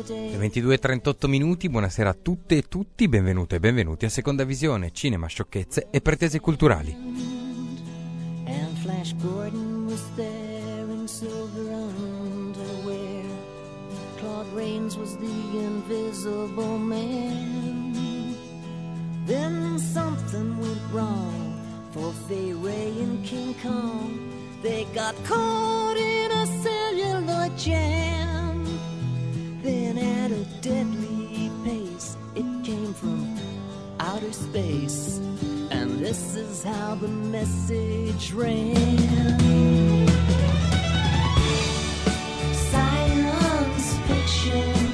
Le 22:38 minuti, buonasera a tutte e tutti, benvenute e benvenuti a Seconda Visione, cinema, sciocchezze e pretese culturali. And Flash Gordon was there in silver underwear. Claude Rains was the invisible man. Then something went wrong for Fay Ray and King Kong. They got caught in a celluloid jam. Then at a deadly pace, it came from outer space. And this is how the message ran. Science fiction.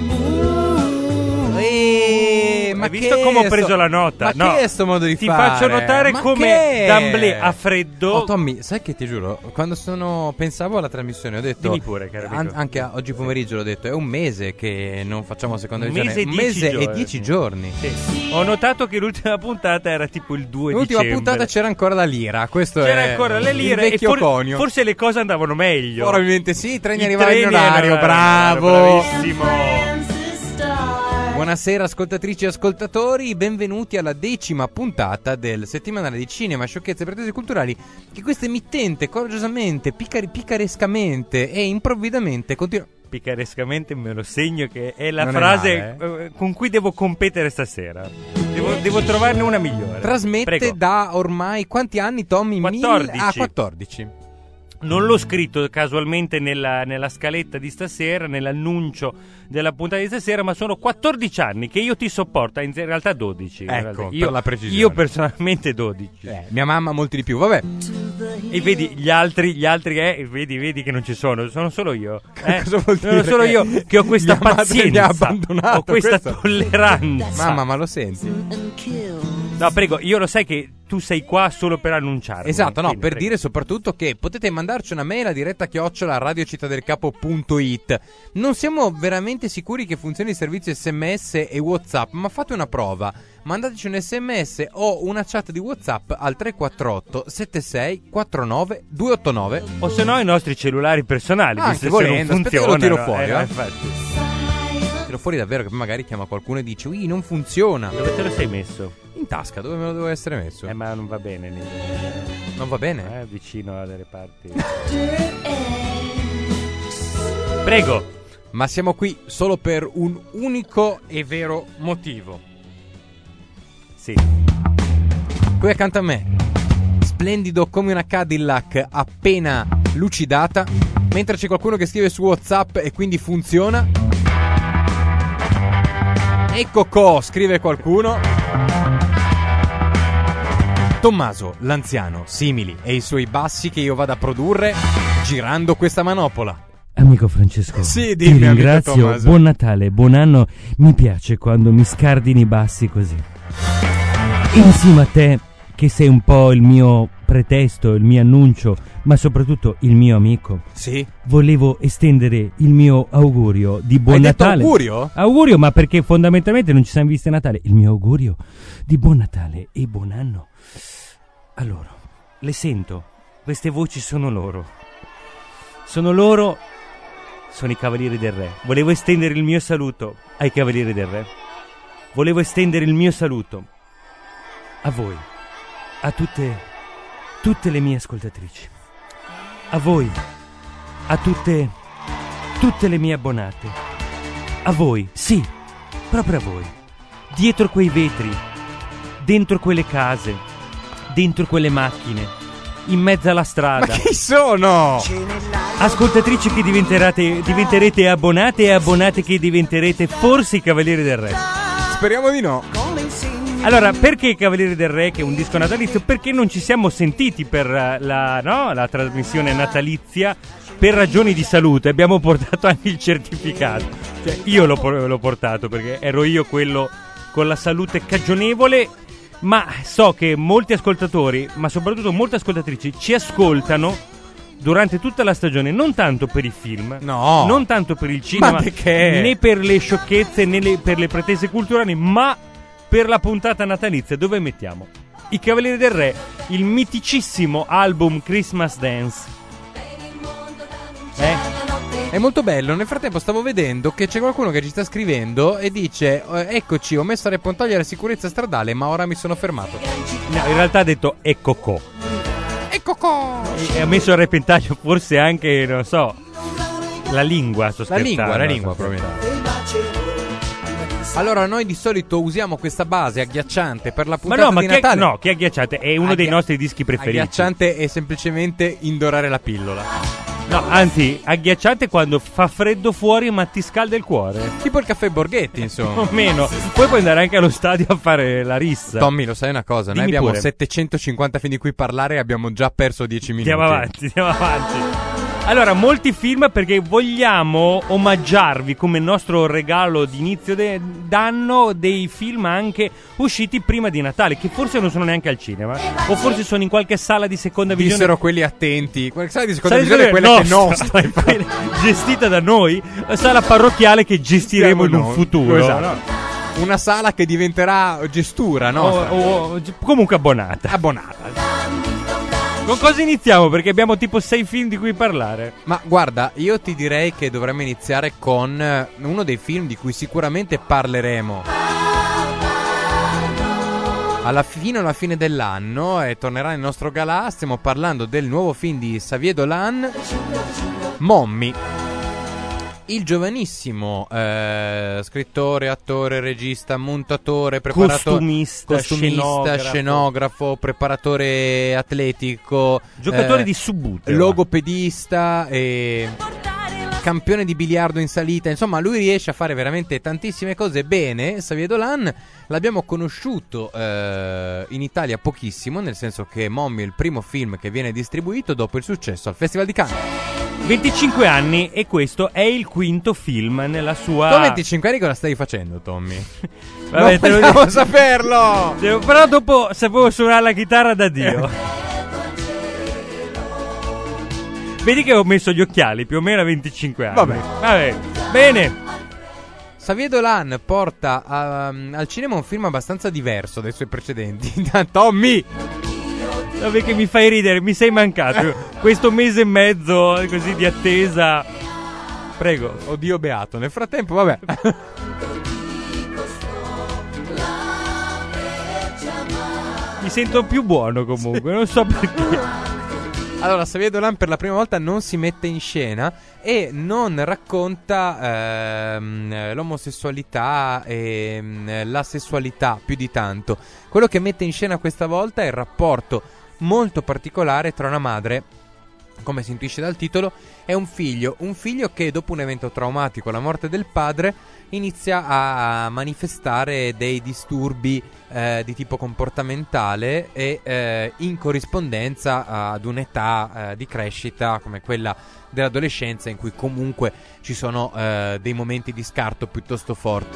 Ma hai visto come ho preso la nota? Ma no, che è sto modo di ti fare? faccio notare Ma come che? D'Amblè a freddo. Oh Tommy, sai che ti giuro, quando pensavo alla trasmissione ho detto, Dimmi pure, caro amico. anche oggi pomeriggio l'ho detto, è un mese che non facciamo Seconda Visione. Un mese e 10 giorni. Sì. Ho notato che l'ultima puntata era tipo il 2 L'ultima dicembre. puntata c'era ancora la lira. Questo C'era è ancora le lire il vecchio e conio. forse le cose andavano meglio. Probabilmente sì, i treni I arrivavano in treni orario, bravo. bravissimo. Buonasera ascoltatrici e ascoltatori, benvenuti alla 10ª puntata del settimanale di cinema, sciocchezze e pretese culturali che questa emittente coraggiosamente, picarescamente e improvvidamente continua... Picarescamente me lo segno che è la Non è frase male, con cui devo competere stasera. Devo trovarne una migliore. Trasmette Prego. da ormai quanti anni, Tommy? 14. 14. Non l'ho scritto casualmente nella scaletta di stasera, nell'annuncio della puntata di stasera, ma sono 14 anni che io ti sopporto, in realtà 12. Ecco, io, per la precisione. Io personalmente 12. Mia mamma molti di più, vabbè. E vedi gli altri vedi che non ci sono solo io. Cosa vuol dire? Sono solo io che ho questa Mia madre pazienza, mi ha abbandonato, ho questa questo. tolleranza. Mamma, ma lo senti? No, prego, io lo sai che tu sei qua solo per annunciare. Esatto, no, Quindi, per prego. dire soprattutto che potete mandarci una mail a diretta@radiocittadelcapo.it. Non siamo veramente sicuri che funzioni il servizio SMS e WhatsApp, ma fate una prova. Mandateci un SMS o una chat di WhatsApp al 348 76 49 289. O se no i nostri cellulari personali, Anche visto se non volendo, aspetta che lo funzionano. tiro fuori, Infatti. Tiro fuori davvero, che magari chiama qualcuno e dice non funziona. Dove te lo sei messo? In tasca, dove me lo devo essere messo? Ma non va bene Non va bene? vicino a delle parti. Prego. Ma siamo qui solo per un unico e vero motivo. Sì. Qui accanto a me, splendido come una Cadillac appena lucidata, mentre c'è qualcuno che scrive su WhatsApp e quindi funziona. Ecco scrive qualcuno. Tommaso, l'anziano, simili e i suoi bassi che io vado a produrre girando questa manopola. Amico Francesco, Sì, ti dimmi, amico ringrazio, Tommaso. buon Natale, buon anno, mi piace quando mi scardini i bassi così. Insieme a te, che sei un po' il mio pretesto, il mio annuncio, ma soprattutto il mio amico, Sì? volevo estendere il mio augurio di buon Hai detto Natale. augurio? Augurio, ma perché fondamentalmente non ci siamo visti a Natale. Il mio augurio di buon Natale e buon anno. Allora, le sento, queste voci sono loro. Sono i Cavalieri del Re. Volevo estendere il mio saluto ai Cavalieri del Re. Volevo estendere il mio saluto a voi, a tutte le mie ascoltatrici, a voi, a tutte le mie abbonate, a voi, sì, proprio a voi, dietro quei vetri, dentro quelle case, dentro quelle macchine, in mezzo alla strada. Ma chi sono? Ascoltatrici che diventerete abbonate e abbonate che diventerete forse i Cavalieri del Re. Speriamo di no. Allora, perché i Cavalieri del Re, che è un disco natalizio? Perché non ci siamo sentiti per la trasmissione natalizia per ragioni di salute. Abbiamo portato anche il certificato. Cioè, io l'ho portato perché ero io quello con la salute cagionevole. Ma so che molti ascoltatori, ma soprattutto molte ascoltatrici, ci ascoltano durante tutta la stagione, non tanto per i film, No. non tanto per il cinema, Ma perché? né per le sciocchezze, né per le pretese culturali, ma per la puntata natalizia, dove mettiamo i Cavalieri del Re, il miticissimo album Christmas Dance. È molto bello. Nel frattempo stavo vedendo che c'è qualcuno che ci sta scrivendo e dice: eccoci, ho messo a repentaglio la sicurezza stradale, ma ora mi sono fermato. No, in realtà ha detto ecco co. Ecco co! E ha messo a repentaglio forse anche, non so, la lingua. Sto La scherzando, lingua sto probabilmente. Allora, noi di solito usiamo questa base agghiacciante per la Ma puntata no, ma di che Natale. no, che agghiacciate? È uno dei Agghi- nostri dischi preferiti. Agghiacciante è semplicemente indorare la pillola. No, anzi, agghiacciate quando fa freddo fuori ma ti scalda il cuore. Tipo il caffè Borghetti, O insomma. meno. Poi puoi andare anche allo stadio a fare la rissa. Tommy, lo sai una cosa? Noi Dimmi abbiamo pure. 750 film di cui parlare e abbiamo già perso 10 minuti. Andiamo avanti. Allora, molti film perché vogliamo omaggiarvi come nostro regalo di inizio d'anno dei film anche usciti prima di Natale, che forse non sono neanche al cinema, o forse sono in qualche sala di seconda visione. Dissero quelli attenti. Quella sala di seconda Sala visione è quella che è nostra. quella gestita da noi, sala parrocchiale che gestiremo in un noi. futuro. Esatto. No? Una sala che diventerà gestura nostra. Comunque abbonata. Abbonata. Con cosa iniziamo? Perché abbiamo tipo 6 film di cui parlare. Ma guarda, io ti direi che dovremmo iniziare con uno dei film di cui sicuramente parleremo fino alla fine dell'anno e tornerà nel nostro galà. Stiamo parlando del nuovo film di Xavier Dolan, Mommy. Il giovanissimo scrittore, attore, regista, montatore, preparatore, Costumista, scenografo, preparatore atletico, Giocatore di subbuteo. logopedista e campione di biliardo in salita. Insomma, lui riesce a fare veramente tantissime cose bene. Xavier Dolan l'abbiamo conosciuto in Italia pochissimo, nel senso che Mommy è il primo film che viene distribuito dopo il successo al Festival di Cannes. 25 anni e questo è il quinto film nella sua... Tu a 25 anni cosa stai facendo, Tommy? Vabbè, te lo Vogliamo dico. saperlo! Però dopo sapevo suonare la chitarra da Dio. Vedi che ho messo gli occhiali più o meno a 25 anni. Vabbè. Bene. Xavier Dolan porta al cinema un film abbastanza diverso dai suoi precedenti. Tommy! Vabbè che mi fai ridere, mi sei mancato. Questo mese e mezzo così di attesa. Prego. Oddio beato. Nel frattempo, vabbè. Mi sento più buono comunque, non so perché. Allora, Xavier Dolan per la prima volta non si mette in scena e non racconta l'omosessualità e la sessualità più di tanto. Quello che mette in scena questa volta è il rapporto molto particolare tra una madre, come si intuisce dal titolo, e un figlio che dopo un evento traumatico, la morte del padre, inizia a manifestare dei disturbi di tipo comportamentale e in corrispondenza ad un'età di crescita come quella dell'adolescenza, in cui comunque ci sono dei momenti di scarto piuttosto forti.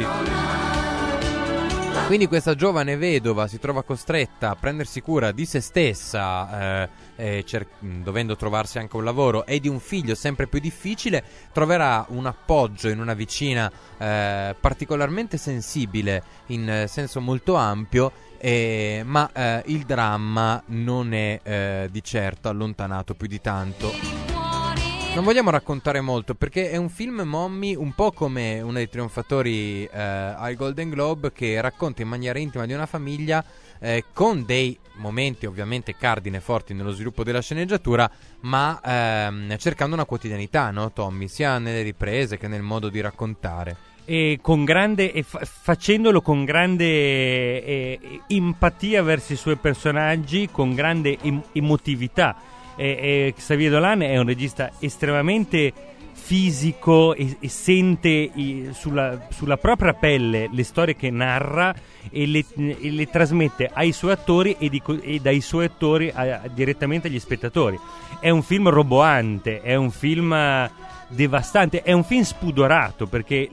Quindi questa giovane vedova si trova costretta a prendersi cura di se stessa, dovendo trovarsi anche un lavoro, e di un figlio sempre più difficile. Troverà un appoggio in una vicina particolarmente sensibile in senso molto ampio, ma il dramma non è di certo allontanato più di tanto. Non vogliamo raccontare molto perché è un film, Mommy, un po' come uno dei trionfatori al Golden Globe, che racconta in maniera intima di una famiglia con dei momenti ovviamente cardine forti nello sviluppo della sceneggiatura, ma cercando una quotidianità, no, Tommy? Sia nelle riprese che nel modo di raccontare. E con grande facendolo con grande empatia verso i suoi personaggi, con grande emotività. Xavier Dolan è un regista estremamente fisico e sente sulla propria pelle le storie che narra e le trasmette ai suoi attori e dai suoi attori direttamente agli spettatori. È un film roboante, è un film devastante, è un film spudorato, perché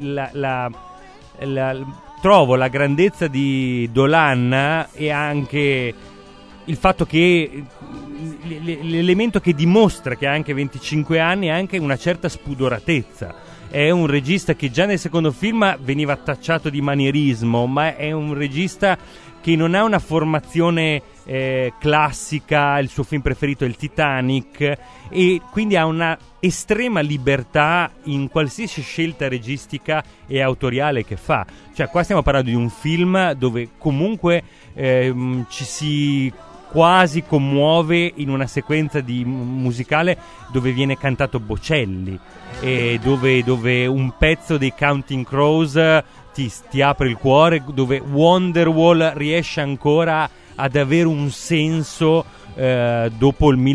trovo la grandezza di Dolan e anche il fatto che l'elemento che dimostra che ha anche 25 anni è anche una certa spudoratezza. È un regista che già nel secondo film veniva tacciato di manierismo, ma è un regista che non ha una formazione classica, il suo film preferito è il Titanic, e quindi ha una estrema libertà in qualsiasi scelta registica e autoriale che fa. Cioè, qua stiamo parlando di un film dove comunque ci si quasi commuove in una sequenza musicale dove viene cantato Bocelli, e dove un pezzo dei Counting Crows ti apre il cuore, dove Wonderwall riesce ancora ad avere un senso dopo il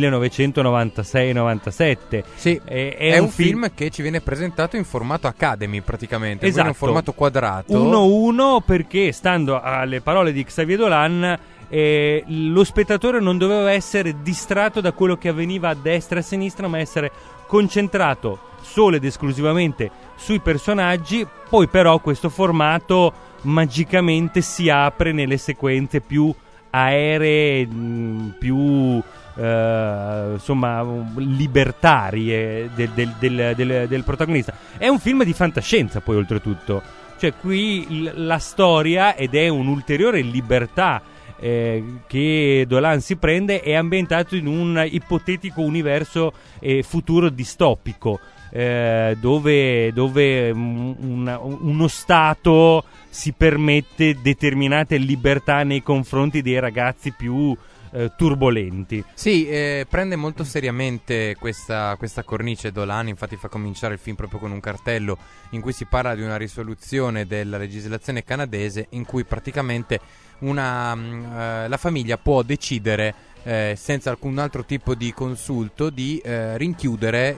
1996-97. Sì, è un film che ci viene presentato in formato Academy praticamente, esatto, in formato quadrato. 1-1, perché stando alle parole di Xavier Dolan, lo spettatore non doveva essere distratto da quello che avveniva a destra e a sinistra, ma essere concentrato solo ed esclusivamente sui personaggi. Poi però questo formato magicamente si apre nelle sequenze più aeree, più insomma libertarie del protagonista. È un film di fantascienza, poi, oltretutto, cioè qui la storia, ed è un'ulteriore libertà che Dolan si prende, è ambientato in un ipotetico universo futuro distopico, dove uno Stato si permette determinate libertà nei confronti dei ragazzi più turbolenti. Sì, prende molto seriamente questa cornice Dolan, infatti fa cominciare il film proprio con un cartello in cui si parla di una risoluzione della legislazione canadese in cui praticamente la famiglia può decidere senza alcun altro tipo di consulto di rinchiudere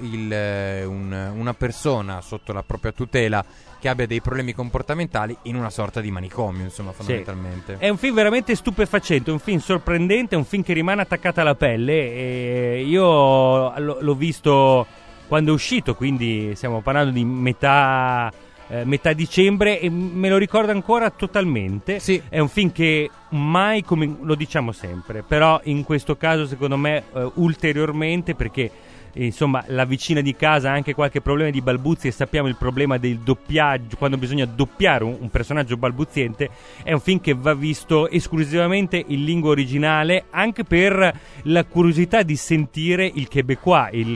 una persona sotto la propria tutela che abbia dei problemi comportamentali in una sorta di manicomio, insomma, fondamentalmente. Sì. È un film veramente stupefacente, un film sorprendente, un film che rimane attaccato alla pelle, e io l'ho visto quando è uscito, quindi stiamo parlando di metà dicembre, e me lo ricordo ancora totalmente. Sì. È un film che mai, come lo diciamo sempre, però in questo caso secondo me ulteriormente, perché insomma la vicina di casa ha anche qualche problema di balbuzi, e sappiamo il problema del doppiaggio, quando bisogna doppiare un personaggio balbuziente. È un film che va visto esclusivamente in lingua originale, anche per la curiosità di sentire il québécois, il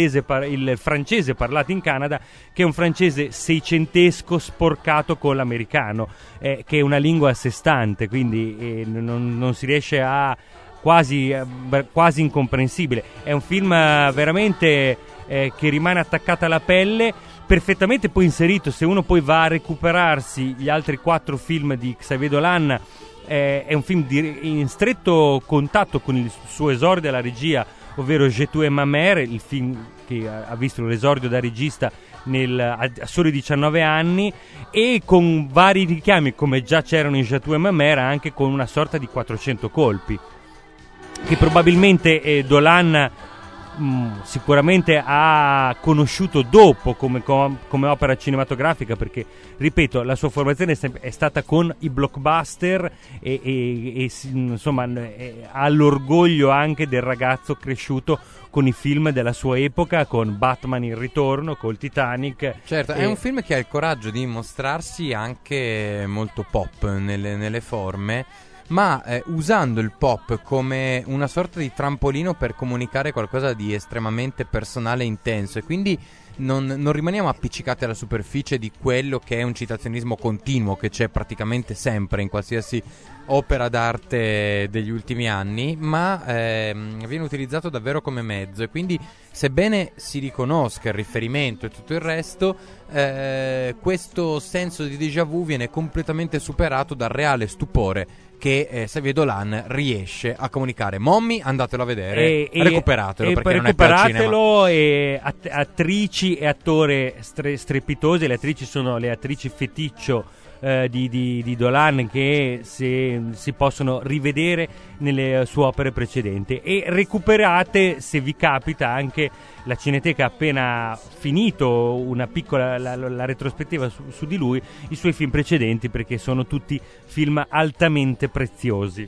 francese parlato in Canada, che è un francese seicentesco sporcato con l'americano, che è una lingua a sé stante, quindi non si riesce a quasi incomprensibile. È un film veramente che rimane attaccato alla pelle, perfettamente poi inserito. Se uno poi va a recuperarsi gli altri 4 film di Xavier Dolan, è un film in stretto contatto con il suo esordio alla regia, ovvero Je t'aime ma mère, il film che ha visto l'esordio da regista a soli 19 anni, e con vari richiami, come già c'erano in Je t'aime ma mère, anche con una sorta di 400 colpi che probabilmente Dolan sicuramente ha conosciuto dopo come opera cinematografica, perché, ripeto, la sua formazione è stata con i blockbuster, e insomma ha l'orgoglio anche del ragazzo cresciuto con i film della sua epoca, con Batman Il Ritorno, col Titanic. Certo, è un film che ha il coraggio di mostrarsi anche molto pop nelle forme, ma usando il pop come una sorta di trampolino per comunicare qualcosa di estremamente personale e intenso, e quindi non rimaniamo appiccicati alla superficie di quello che è un citazionismo continuo che c'è praticamente sempre in qualsiasi opera d'arte degli ultimi anni, ma viene utilizzato davvero come mezzo, e quindi, sebbene si riconosca il riferimento e tutto il resto, questo senso di déjà vu viene completamente superato dal reale stupore che Xavier Dolan riesce a comunicare. Mommy, andatelo a vedere, recuperatelo, perché non è più al cinema. E attrici e attore strepitosi. Le attrici sono le attrici feticcio di Dolan, che si possono rivedere nelle sue opere precedenti, e recuperate, se vi capita, anche la Cineteca ha appena finito una piccola la retrospettiva su di lui, i suoi film precedenti, perché sono tutti film altamente preziosi.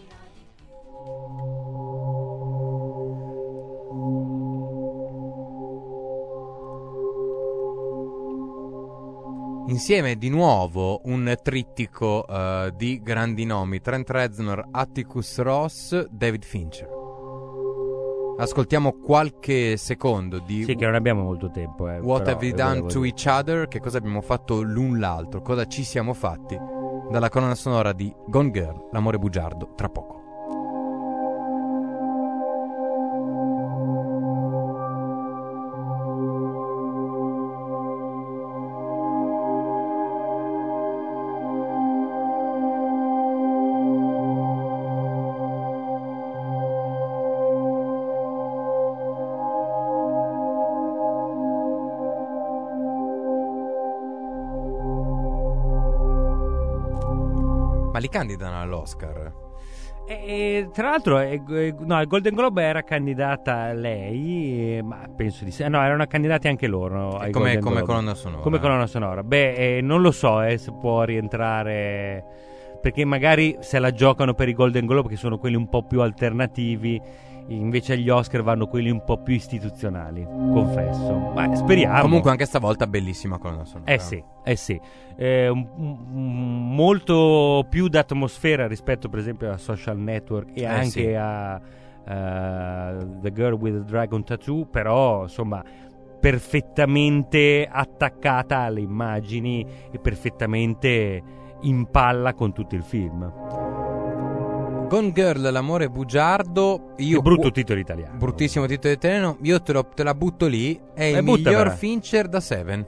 Insieme di nuovo un trittico di grandi nomi: Trent Reznor, Atticus Ross, David Fincher. Ascoltiamo qualche secondo di Sì, che non abbiamo molto tempo. What però, Have We Done to Each Other? Che cosa abbiamo fatto l'un l'altro? Cosa ci siamo fatti? Dalla colonna sonora di Gone Girl, L'amore bugiardo, tra poco. Ma li candidano all'Oscar? Tra l'altro, no, al Golden Globe era candidata lei, ma penso di sì. No, erano candidati anche loro. Ai Come Golden Globe. colonna sonora. Come colonna sonora. Beh, non lo so se può rientrare, perché magari se la giocano per i Golden Globe, che sono quelli un po' più alternativi, invece agli Oscar vanno quelli un po' più istituzionali, confesso. Ma speriamo. Comunque anche stavolta bellissima colonna sonora. Eh sì. Molto più d'atmosfera rispetto per esempio a Social Network e anche sì. a The Girl with the Dragon Tattoo, però insomma perfettamente attaccata alle immagini e perfettamente in palla con tutto il film. Gone Girl, L'amore bugiardo. Che brutto titolo italiano. Bruttissimo titolo italiano. Io te la butto lì. È il buttamela. miglior Fincher da Seven.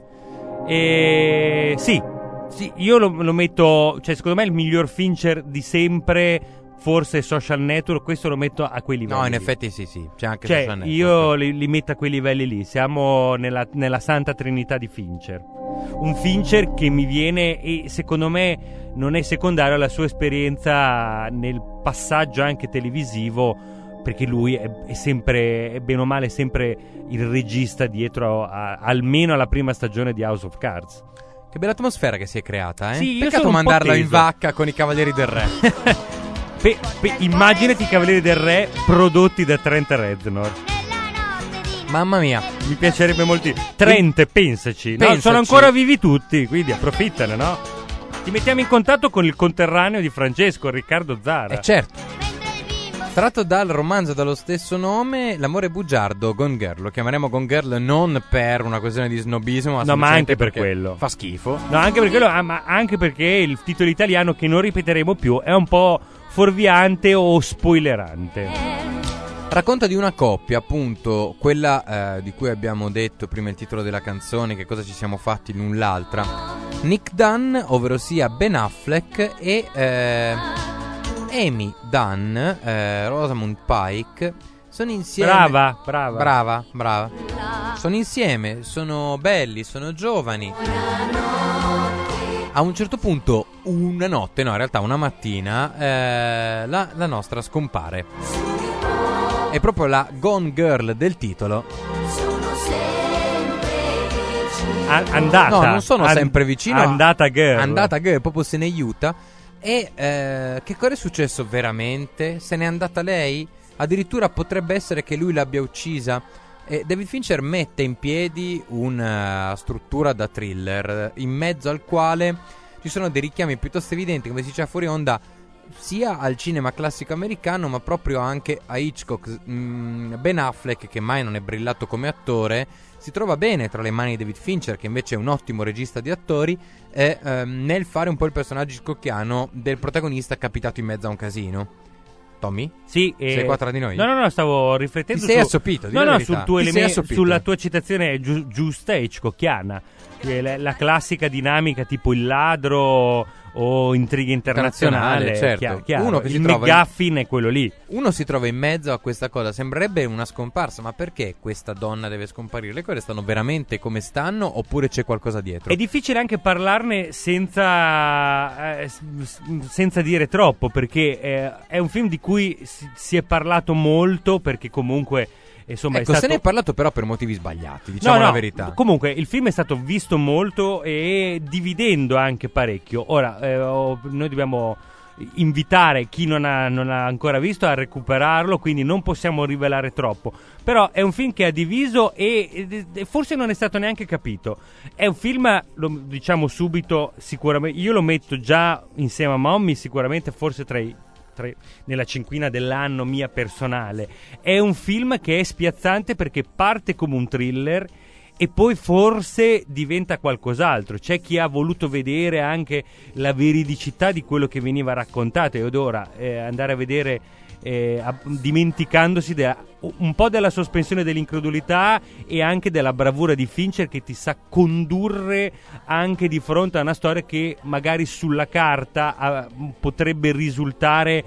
Sì, io lo metto, cioè secondo me è il miglior Fincher di sempre, forse Social Network, questo lo metto a quei livelli. No, in lì. effetti sì, c'è anche Cioè, Social Network. io li metto a quei livelli lì. Siamo nella santa trinità di Fincher. Un Fincher che mi viene, e secondo me non è secondario alla sua esperienza nel passaggio anche televisivo, perché lui è sempre, è bene o male, sempre il regista dietro almeno alla prima stagione di House of Cards. Che bella atmosfera che si è creata, eh? Sì, io Peccato sono un po' mandarlo in teso. vacca con i Cavalieri del Re. Immaginati i Cavalieri del Re prodotti da Trent Reznor. Mamma mia. Mi piacerebbe molto. Trent, pensaci. No, Pensaci. sono ancora vivi tutti, quindi approfittane, no? Ti mettiamo in contatto con il conterraneo di Francesco, Riccardo Zara. Certo. Tratto dal romanzo dallo stesso nome, L'amore bugiardo, Gone Girl. Lo chiameremo Gone Girl non per una questione di snobismo, ma No, ma anche per perché quello. fa schifo. No, anche per quello, ma anche perché il titolo italiano, che non ripeteremo più, è un po' fuorviante o spoilerante. Racconta di una coppia, appunto, quella di cui abbiamo detto prima il titolo della canzone, che cosa ci siamo fatti l'un l'altra. Nick Dunn, ovvero sia Ben Affleck, e Amy Dunn, Rosamund Pike, sono insieme. Brava. Sono insieme, sono belli, sono giovani. A un certo punto, una notte, no, in realtà una mattina, la nostra scompare. È proprio la Gone Girl del titolo. Andata. No, non sono sempre vicino. Andata girl. Andata girl, proprio se ne aiuta. E che cosa è successo veramente? Se n'è andata lei? Addirittura potrebbe essere che lui l'abbia uccisa. E David Fincher mette in piedi una struttura da thriller, in mezzo al quale ci sono dei richiami piuttosto evidenti, come si diceva fuori onda, sia al cinema classico americano, ma proprio anche a Hitchcock. Ben Affleck, che mai non è brillato come attore, si trova bene tra le mani di David Fincher, che invece è un ottimo regista di attori, nel fare un po' il personaggio hitchcockiano del protagonista capitato in mezzo a un casino. Tommy? Sì, sei qua tra di noi? No, stavo riflettendo. Ti sei assopito, di la verità. Sul tuo Ti sei assopito. sulla tua citazione giusta e hitchcockiana. La classica dinamica tipo il ladro o intriga internazionale, certo. Chiaro. Uno che si il trova McGuffin è quello lì. Uno si trova in mezzo a questa cosa. Sembrerebbe una scomparsa, ma perché questa donna deve scomparire? Le cose stanno veramente come stanno, oppure c'è qualcosa dietro? È difficile anche parlarne senza dire troppo, perché è un film di cui si è parlato molto, perché comunque insomma, ecco, è stato... se ne è parlato però per motivi sbagliati, diciamo la verità. Comunque il film è stato visto molto e dividendo anche parecchio. Ora noi dobbiamo invitare chi non ha ancora visto a recuperarlo, quindi non possiamo rivelare troppo. Però è un film che ha diviso e forse non è stato neanche capito. È un film, lo diciamo subito, sicuramente io lo metto già insieme a Mommy, sicuramente forse nella cinquina dell'anno mia personale. È un film che è spiazzante perché parte come un thriller e poi forse diventa qualcos'altro. C'è chi ha voluto vedere anche la veridicità di quello che veniva raccontato e ora andare a vedere dimenticandosi un po' della sospensione dell'incredulità e anche della bravura di Fincher, che ti sa condurre anche di fronte a una storia che magari sulla carta potrebbe risultare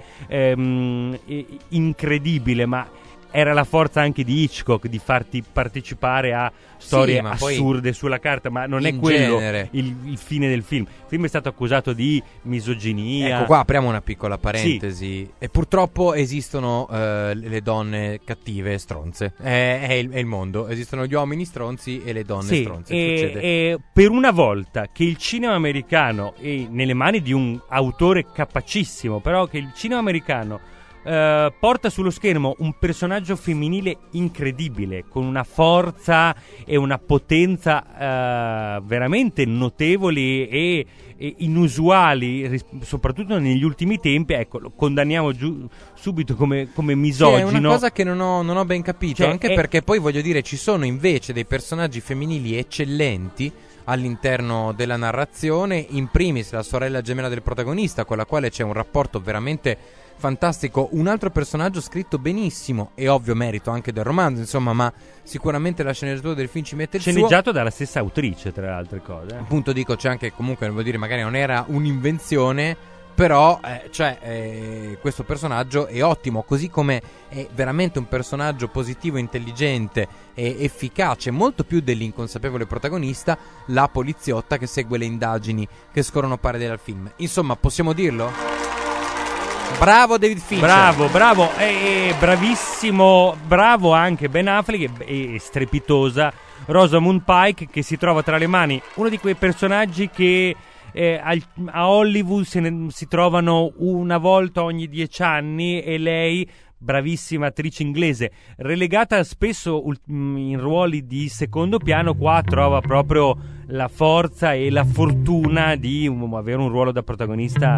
incredibile, ma era la forza anche di Hitchcock di farti partecipare a storie assurde sulla carta, ma non è quello il fine del film. Il film è stato accusato di misoginia. Ecco, qua apriamo una piccola parentesi. E purtroppo esistono le donne cattive stronze. È il mondo. Esistono gli uomini stronzi e le donne stronze. E per una volta che il cinema americano è nelle mani di un autore capacissimo, però che il cinema americano porta sullo schermo un personaggio femminile incredibile, con una forza e una potenza veramente notevoli e inusuali, soprattutto negli ultimi tempi. Ecco, lo condanniamo subito come misogino. Sì, è una cosa che non ho ben capito, anche perché poi voglio dire, ci sono invece dei personaggi femminili eccellenti all'interno della narrazione, in primis la sorella gemella del protagonista, con la quale c'è un rapporto veramente fantastico, un altro personaggio scritto benissimo, e ovvio merito anche del romanzo, insomma, ma sicuramente la sceneggiatura del film ci mette il suo. Sceneggiato dalla stessa autrice, tra le altre cose. Appunto, dico, c'è anche, comunque, vuol dire, magari non era un'invenzione, però questo personaggio è ottimo, così come è veramente un personaggio positivo, intelligente e efficace, molto più dell'inconsapevole protagonista, la poliziotta che segue le indagini che scorrono parallele al film. Insomma, possiamo dirlo? Bravo David Fincher. Bravo, bravissimo, bravo anche Ben Affleck e strepitosa Rosamund Pike, che si trova tra le mani uno di quei personaggi che a Hollywood si trovano una volta ogni 10 anni, e lei, bravissima attrice inglese, relegata spesso in ruoli di secondo piano, qua trova proprio la forza e la fortuna di avere un ruolo da protagonista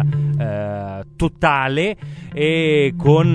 totale, e con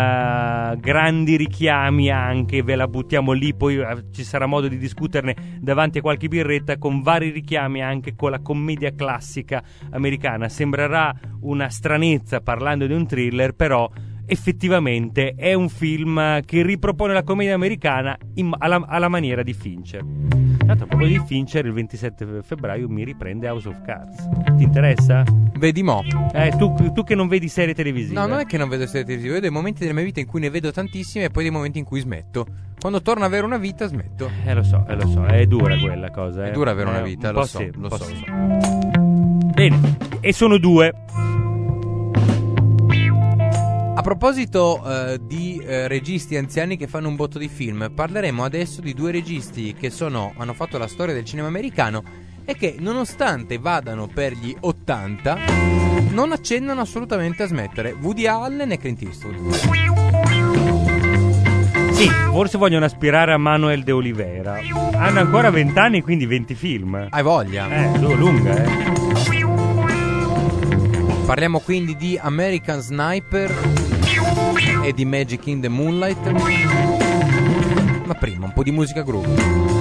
grandi richiami anche, ve la buttiamo lì, poi ci sarà modo di discuterne davanti a qualche birretta, con vari richiami anche con la commedia classica americana. Sembrerà una stranezza parlando di un thriller, però effettivamente è un film che ripropone la commedia americana alla maniera di Fincher. Tanto, a proposito di Fincher, il 27 febbraio mi riprende House of Cards. Ti interessa? Vedi mo. Tu che non vedi serie televisive. No, non è che non vedo serie televisive, vedo dei momenti della mia vita in cui ne vedo tantissime e poi dei momenti in cui smetto. Quando torno ad avere una vita smetto. Lo so, è dura quella cosa. È dura avere una vita, lo so. Bene, e sono due. A proposito di registi anziani che fanno un botto di film, parleremo adesso di due registi che hanno fatto la storia del cinema americano e che, nonostante vadano per gli 80, non accennano assolutamente a smettere: Woody Allen e Clint Eastwood. Sì, forse vogliono aspirare a Manuel de Oliveira. Hanno ancora 20 anni, quindi 20 film. Hai voglia? Lunga, Parliamo quindi di American Sniper e di Magic in the Moonlight. Ma prima un po' di musica groove.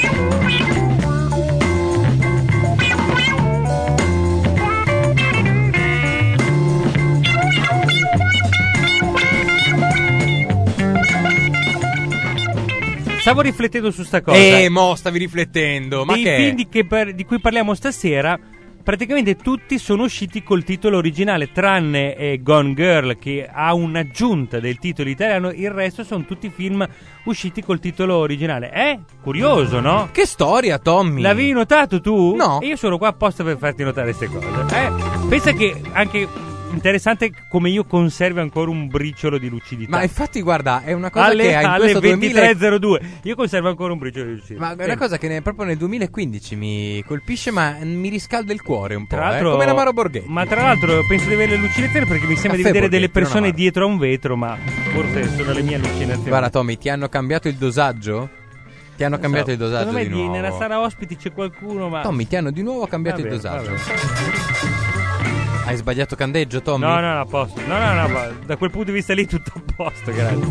Stavo riflettendo su sta cosa. Mo stavi riflettendo. Ma che? I film di cui parliamo stasera, praticamente tutti sono usciti col titolo originale, tranne Gone Girl, che ha un'aggiunta del titolo italiano. Il resto sono tutti film usciti col titolo originale. Curioso, no? Che storia, Tommy! L'avevi notato tu? No. E io sono qua apposta per farti notare queste cose. Pensa che anche interessante come io conservi ancora un briciolo di lucidità. Ma infatti, guarda, è una cosa alle, che in alle questo 23:02 io conservo ancora un briciolo di lucidità. Ma è una cosa che proprio nel 2015 mi colpisce, ma mi riscalda il cuore un po', Tra l'altro, come l'Amaro Borghetti. ma tra l'altro penso di avere le allucinazioni perché mi sembra di Caffè vedere delle Borghetti, persone non amaro. dietro a un vetro, ma forse sono le mie allucinazioni. Guarda Tommy, ti hanno cambiato il dosaggio? Ti hanno cambiato il dosaggio Secondo me di nuovo. nella sala ospiti c'è qualcuno, ma Tommy, ti hanno di nuovo cambiato Vabbè, il dosaggio. vabbè. Hai sbagliato candeggio, Tommy? No, a posto. No, ma da quel punto di vista lì tutto a posto,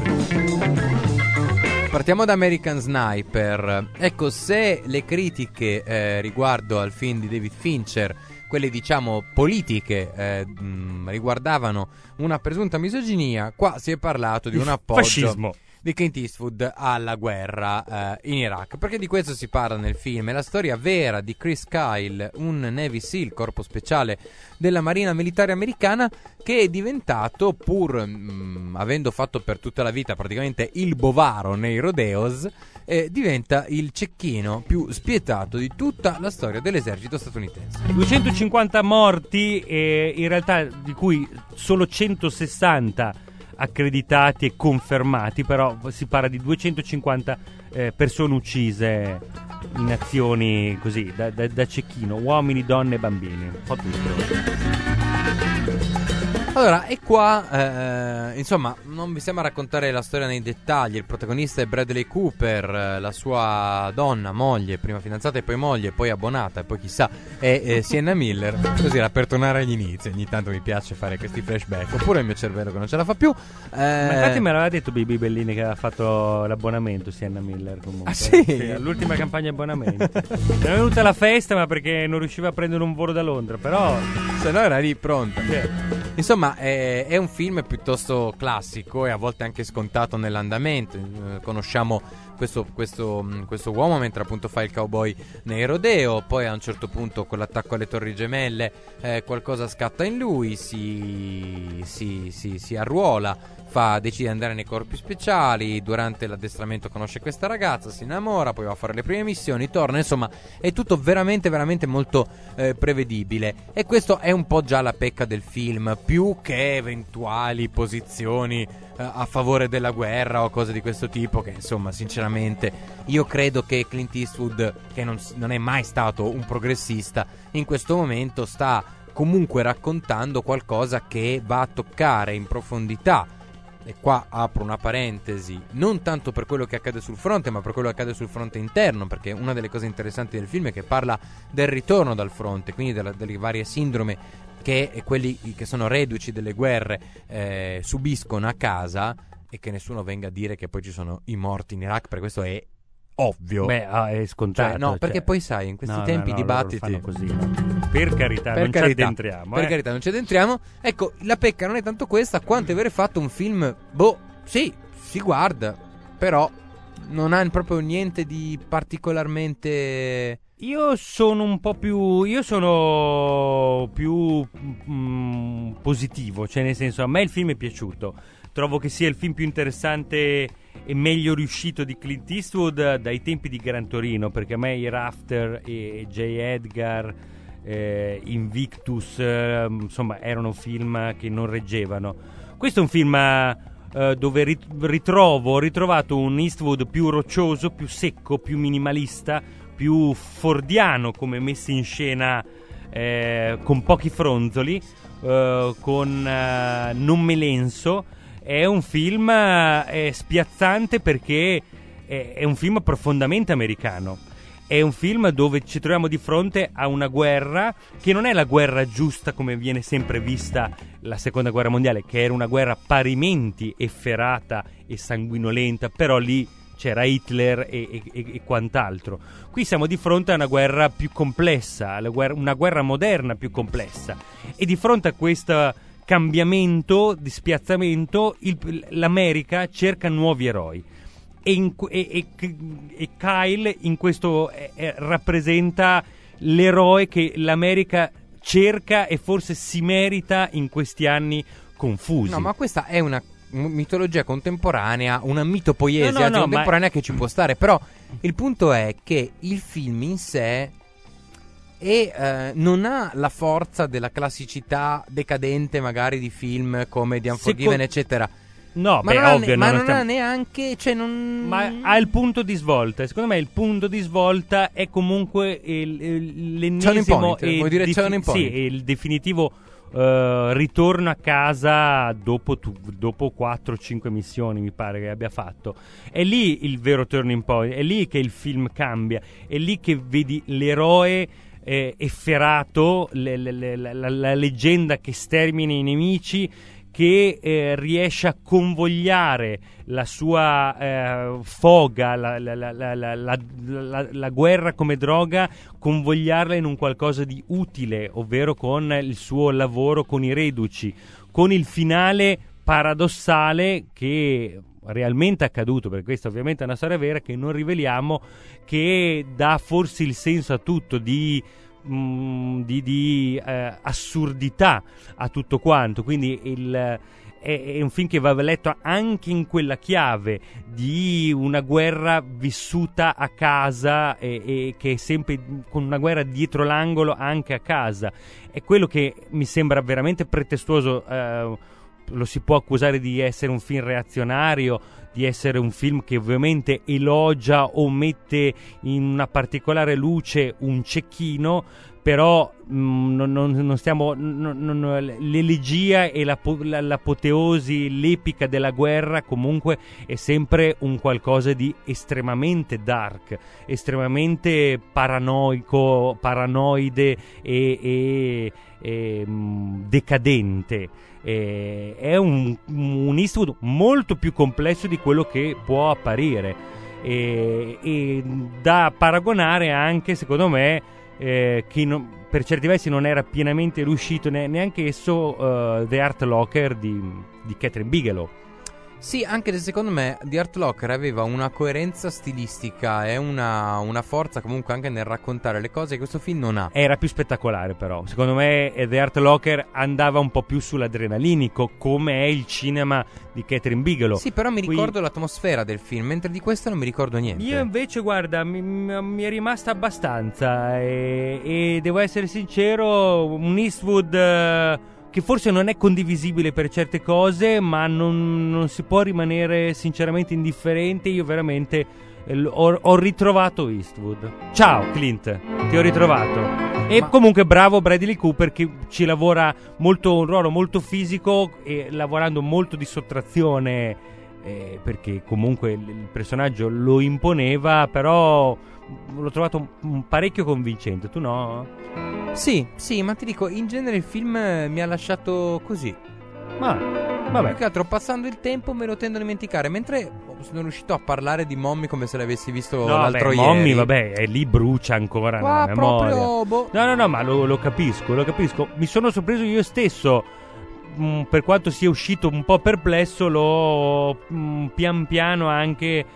grazie. Partiamo da American Sniper. Ecco, se le critiche riguardo al film di David Fincher, quelle diciamo politiche, riguardavano una presunta misoginia, qua si è parlato di un appoggio Fascismo. di Clint Eastwood alla guerra in Iraq, perché di questo si parla nel film. È la storia vera di Chris Kyle, un Navy SEAL, corpo speciale della Marina Militare Americana, che è diventato, pur avendo fatto per tutta la vita praticamente il bovaro nei rodeos, diventa il cecchino più spietato di tutta la storia dell'esercito statunitense. 250 morti, in realtà di cui solo 160 accreditati e confermati, però si parla di 250 persone uccise in azioni così da cecchino, uomini, donne e bambini. Fa tutto. Allora, e qua, insomma, non vi stiamo a raccontare la storia nei dettagli. Il protagonista è Bradley Cooper, la sua donna, moglie, prima fidanzata e poi moglie, poi abbonata e poi chissà, è Sienna Miller. Così era per tornare agli inizi. Ogni tanto mi piace fare questi flashback, oppure il mio cervello che non ce la fa più. Ma infatti me l'aveva detto Bibi Bellini che aveva fatto l'abbonamento Sienna Miller comunque. Ah sì? L'ultima campagna abbonamenti. È venuta alla festa ma perché non riusciva a prendere un volo da Londra, però se no era lì pronta. Sì. Insomma, è un film piuttosto classico e a volte anche scontato nell'andamento. Conosciamo questo uomo mentre appunto fa il cowboy nei rodeo. Poi a un certo punto con l'attacco alle Torri Gemelle qualcosa scatta in lui, si arruola, decide di andare nei corpi speciali. Durante l'addestramento conosce questa ragazza, si innamora, poi va a fare le prime missioni, torna. Insomma, è tutto veramente veramente molto prevedibile, e questo è un po' già la pecca del film, più che eventuali posizioni a favore della guerra o cose di questo tipo, che insomma sinceramente io credo che Clint Eastwood, che non è mai stato un progressista, in questo momento sta comunque raccontando qualcosa che va a toccare in profondità. E qua apro una parentesi, non tanto per quello che accade sul fronte, ma per quello che accade sul fronte interno, perché una delle cose interessanti del film è che parla del ritorno dal fronte, quindi delle varie sindrome che quelli che sono reduci delle guerre subiscono a casa, e che nessuno venga a dire che poi ci sono i morti in Iraq, perché questo è ovvio. Beh, è scontato. Cioè, no, perché poi sai, in questi tempi i dibattiti fanno così, no? Per carità, per non carità, ci addentriamo. Per carità, non ci addentriamo. Ecco, la pecca non è tanto questa quanto avere fatto un film, sì, si guarda, però non ha proprio niente di particolarmente... Io sono più positivo, cioè nel senso, a me il film è piaciuto. Trovo che sia il film più interessante e meglio riuscito di Clint Eastwood dai tempi di Gran Torino, perché a me i Rafter e J. Edgar, Invictus, insomma, erano film che non reggevano. Questo è un film dove ho ritrovato un Eastwood più roccioso, più secco, più minimalista, più fordiano come messo in scena, con pochi fronzoli, con non melenso. È un film spiazzante perché è un film profondamente americano. È un film dove ci troviamo di fronte a una guerra che non è la guerra giusta come viene sempre vista la seconda guerra mondiale, che era una guerra parimenti efferata e sanguinolenta, però lì c'era Hitler e quant'altro. Qui siamo di fronte a una guerra più complessa, una guerra moderna più complessa, e di fronte a questo cambiamento, di spiazzamento, l'America cerca nuovi eroi. E Kyle in questo rappresenta l'eroe che l'America cerca e forse si merita in questi anni confusi. No, ma questa è una mitologia contemporanea, una mitopoiesia contemporanea che ci può stare. Però il punto è che il film in sé e non ha la forza della classicità decadente magari di film come The Unforgiven eccetera. No, Ma beh, non, ovvio, ma non non stiamo- ha neanche, cioè non... Ma ha il punto di svolta. Secondo me il punto di svolta è comunque l'ennesimo Turning point, vuoi dire turning point? sì, il definitivo ritorno a casa dopo 4-5 missioni, mi pare che abbia fatto. È lì il vero turning point, è lì che il film cambia, è lì che vedi l'eroe efferato, la leggenda che stermina i nemici, che riesce a convogliare la sua foga, la guerra come droga, convogliarla in un qualcosa di utile, ovvero con il suo lavoro con i reduci, con il finale paradossale che realmente è accaduto, perché questa ovviamente è una storia vera che non riveliamo, che dà forse il senso a tutto di assurdità a tutto quanto. Quindi è un film che va letto anche in quella chiave di una guerra vissuta a casa e che è sempre con una guerra dietro l'angolo anche a casa. È quello che mi sembra veramente pretestuoso. Lo si può accusare di essere un film reazionario, di essere un film che ovviamente elogia o mette in una particolare luce un cecchino, però non stiamo l'elegia e l'apoteosi, l'epica della guerra comunque è sempre un qualcosa di estremamente dark, estremamente paranoico, paranoide e decadente. È un Eastwood molto più complesso di quello che può apparire, e da paragonare anche, secondo me, che per certi versi non era pienamente riuscito neanche esso, The Hurt Locker di Catherine Bigelow. Sì, anche se secondo me The Hurt Locker aveva una coerenza stilistica e una forza comunque anche nel raccontare le cose che questo film non ha. Era più spettacolare, però secondo me The Hurt Locker andava un po' più sull'adrenalinico, come è il cinema di Catherine Bigelow. Sì, però mi Qui- ricordo l'atmosfera del film, mentre di questo non mi ricordo niente. Io invece, guarda, mi è rimasta abbastanza, e devo essere sincero, un Eastwood che forse non è condivisibile per certe cose, ma non si può rimanere sinceramente indifferente. Io veramente ho ritrovato Eastwood. Ciao Clint, ti ho ritrovato. E comunque bravo Bradley Cooper, che ci lavora molto, un ruolo molto fisico e lavorando molto di sottrazione, perché comunque il personaggio lo imponeva, però l'ho trovato parecchio convincente. Tu no? Sì, ma ti dico, in genere il film mi ha lasciato così. Ma vabbè. Più che altro passando il tempo me lo tendo a dimenticare, mentre sono riuscito a parlare di Mommy come se l'avessi visto l'altro ieri. Mommy, vabbè, è lì, brucia ancora Qua nella memoria. proprio, boh. No, ma lo capisco. Mi sono sorpreso io stesso. Per quanto sia uscito un po' perplesso, l'ho pian piano anche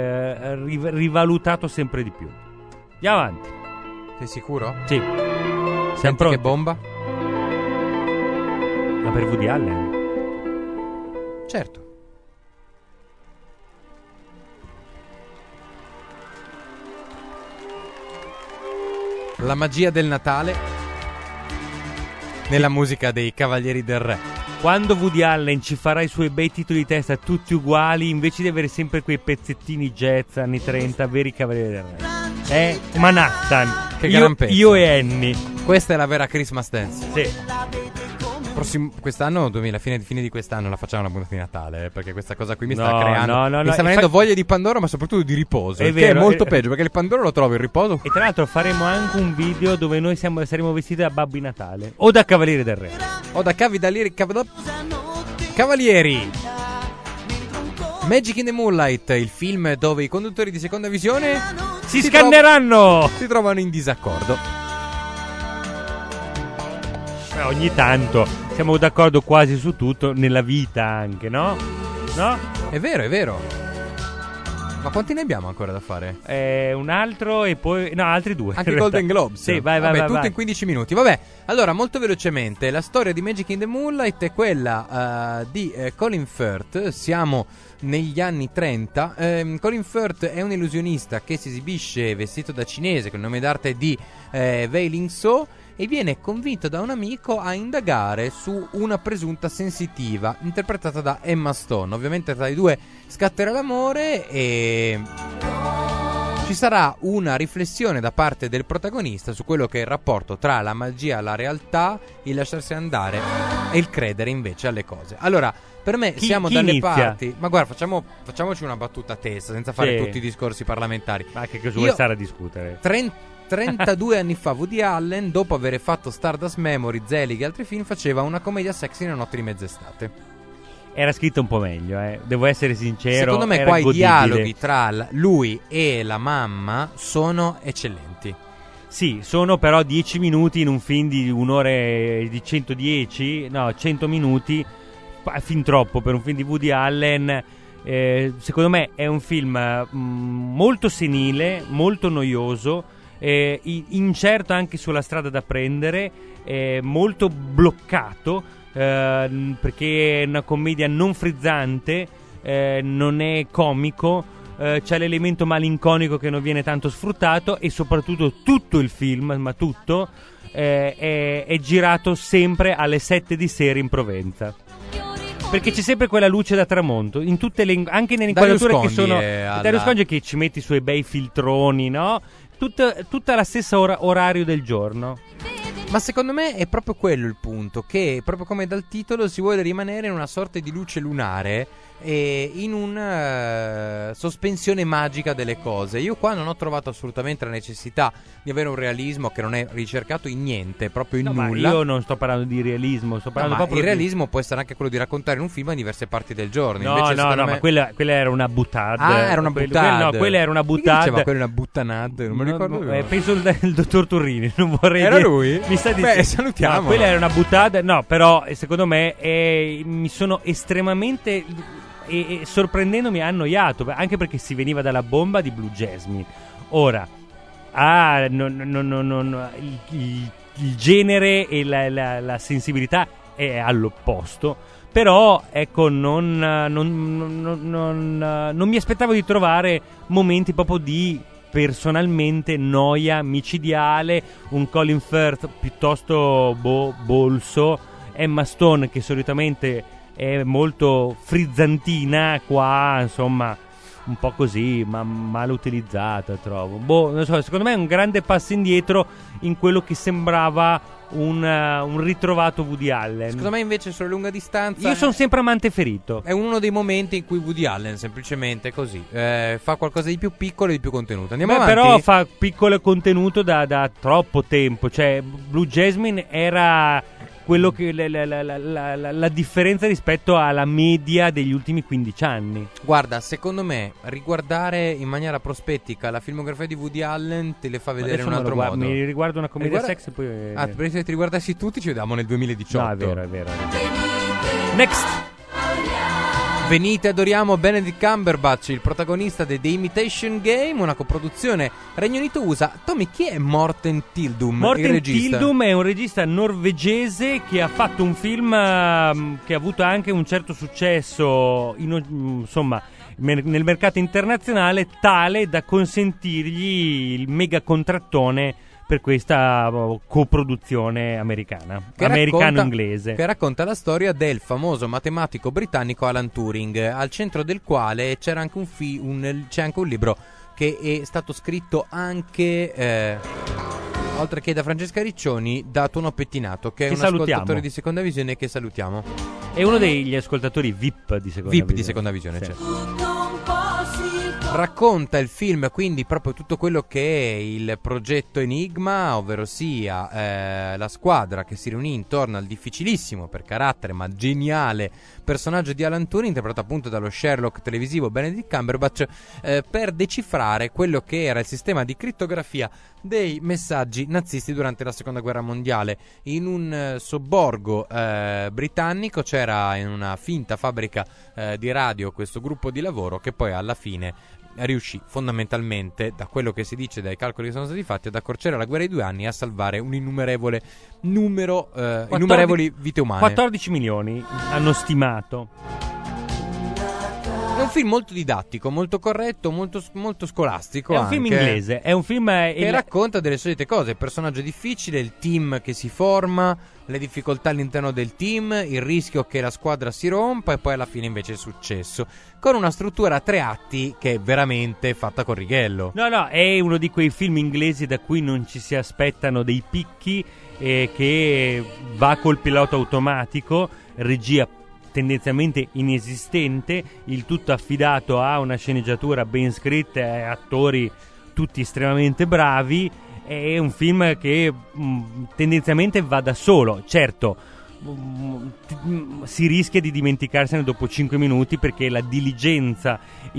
rivalutato sempre di più. Andiamo avanti. Sei sicuro? Sì. Siamo Senti pronti? che bomba? Ma per Woody Allen? Certo. La magia del Natale nella musica dei Cavalieri del Re. Quando Woody Allen ci farà i suoi bei titoli di testa tutti uguali, invece di avere sempre quei pezzettini jazz anni 30, veri Cavalieri del Re. Manhattan. Che gran pezzo. Io e Annie. Questa è la vera Christmas Dance. Sì. Quest'anno, fine di quest'anno la facciamo una puntata di Natale, perché questa cosa qui mi sta No, creando. no, mi sta venendo voglia di Pandoro, ma soprattutto di riposo. È Che vero, è molto è- peggio, perché il Pandoro lo trovo in riposo. E tra l'altro faremo anche un video dove noi saremo vestiti da Babbi Natale o da Cavalieri del Re. O da Cavalieri. Magic in the Moonlight, il film dove i conduttori di seconda visione Si scanneranno! si trovano in disaccordo. Ogni tanto siamo d'accordo quasi su tutto, nella vita anche, no? No? È vero, è vero. Ma quanti ne abbiamo ancora da fare? Un altro e poi... No, altri due. Anche in i Golden realtà. Globes. Sì, vai. Vabbè, tutto vai. in 15 minuti. Vabbè, allora, molto velocemente, la storia di Magic in the Moonlight è quella di Colin Firth. Siamo negli anni 30. Colin Firth è un illusionista che si esibisce vestito da cinese con il nome d'arte di Wei Ling So, e viene convinto da un amico a indagare su una presunta sensitiva interpretata da Emma Stone. Ovviamente tra i due scatterà l'amore e ci sarà una riflessione da parte del protagonista su quello che è il rapporto tra la magia, la realtà, il lasciarsi andare e il credere invece alle cose. Allora, per me siamo chi dalle inizia? parti. Ma guarda, facciamoci una battuta a testa senza fare Sì. tutti i discorsi parlamentari. Ma che cosa vuoi stare a discutere? 32 anni fa Woody Allen, dopo aver fatto Stardust Memory, Zelig e altri film, faceva una commedia sexy nella notte di mezz'estate. Era scritto un po' meglio, devo essere sincero. Secondo me era qua i godibile. dialoghi tra lui e la mamma sono eccellenti. Sì, sono però 10 minuti in un film di un'ora e di 100 minuti, fin troppo per un film di Woody Allen. Secondo me è un film molto senile, molto noioso, incerto anche sulla strada da prendere, molto bloccato, perché è una commedia non frizzante, non è comico, c'è l'elemento malinconico che non viene tanto sfruttato, e soprattutto tutto il film, ma tutto, è girato sempre alle 7 di sera in Provenza. Perché c'è sempre quella luce da tramonto in tutte le, anche nelle inquadrature che sono Dario Scongi, che ci metti i suoi bei filtroni, no? Tutta la stessa orario del giorno. Ma secondo me è proprio quello il punto, che proprio come dal titolo si vuole rimanere in una sorta di luce lunare e in una sospensione magica delle cose. Io qua non ho trovato assolutamente la necessità di avere un realismo che non è ricercato in niente, proprio in nulla. Ma io non sto parlando di realismo, sto parlando proprio il realismo può essere anche quello di raccontare un film in diverse parti del giorno. Invece, no, me... ma quella era una buttad. Era una buttad. No, quella era una buttad. Diceva quella è una buttanad, non mi ricordo. Penso il dottor Turrini, non vorrei Era dire. lui? Mi sta dicendo. Beh, salutiamo. No, quella era una buttad. No, però secondo me mi sono estremamente e sorprendendomi annoiato, anche perché si veniva dalla bomba di Blue Jasmine. Ora, il genere e la sensibilità è all'opposto. Però ecco, non mi aspettavo di trovare momenti proprio di personalmente noia micidiale, un Colin Firth piuttosto bolso, Emma Stone che solitamente è molto frizzantina, qua insomma un po' così, ma mal utilizzata trovo. Non so, secondo me è un grande passo indietro in quello che sembrava un ritrovato Woody Allen. Secondo me invece sulla lunga distanza io sono sempre amante ferito. È uno dei momenti in cui Woody Allen semplicemente così fa qualcosa di più piccolo e di più contenuto. Andiamo avanti. Però fa piccolo contenuto da troppo tempo. Cioè Blue Jasmine era quello che la differenza rispetto alla media degli ultimi 15 anni. Guarda, secondo me riguardare in maniera prospettica la filmografia di Woody Allen te le fa vedere in un altro modo. Mi riguardo una commedia sex e poi perché se ti riguardassi tutti ci vediamo nel 2018. No, è vero. Next. Venite, adoriamo Benedict Cumberbatch, il protagonista di The Imitation Game, una coproduzione Regno Unito-USA. Tommy, chi è Morten Tildum, il regista? Tildum è un regista norvegese che ha fatto un film che ha avuto anche un certo successo insomma nel mercato internazionale, tale da consentirgli il mega contrattone per questa coproduzione americano-inglese, che racconta la storia del famoso matematico britannico Alan Turing, al centro del quale c'era anche c'è anche un libro che è stato scritto anche oltre che da Francesca Riccioni, da Tono Pettinato, che è un ascoltatore di Seconda Visione che salutiamo. È uno degli ascoltatori VIP di Seconda Visione, sì. Certo. Racconta il film quindi proprio tutto quello che è il progetto Enigma, ovvero sia la squadra che si riunì intorno al difficilissimo per carattere ma geniale personaggio di Alan Turing, interpretato appunto dallo Sherlock televisivo Benedict Cumberbatch, per decifrare quello che era il sistema di crittografia dei messaggi nazisti durante la Seconda Guerra Mondiale. In un sobborgo britannico c'era in una finta fabbrica di radio questo gruppo di lavoro che poi alla fine riuscì fondamentalmente, da quello che si dice, dai calcoli che sono stati fatti, ad accorciare la guerra di 2 anni e a salvare un innumerevoli vite umane. 14 milioni hanno stimato. È un film molto didattico, molto corretto, molto scolastico. È un film inglese, è un film che racconta delle solite cose: il personaggio difficile, il team che si forma, le difficoltà all'interno del team, il rischio che la squadra si rompa e poi alla fine invece il successo, con una struttura a 3 atti che è veramente fatta con righello. No, è uno di quei film inglesi da cui non ci si aspettano dei picchi, che va col pilota automatico, regia tendenzialmente inesistente, il tutto affidato a una sceneggiatura ben scritta e attori tutti estremamente bravi. È un film che tendenzialmente va da solo. Certo, si rischia di dimenticarsene dopo 5 minuti, perché la diligenza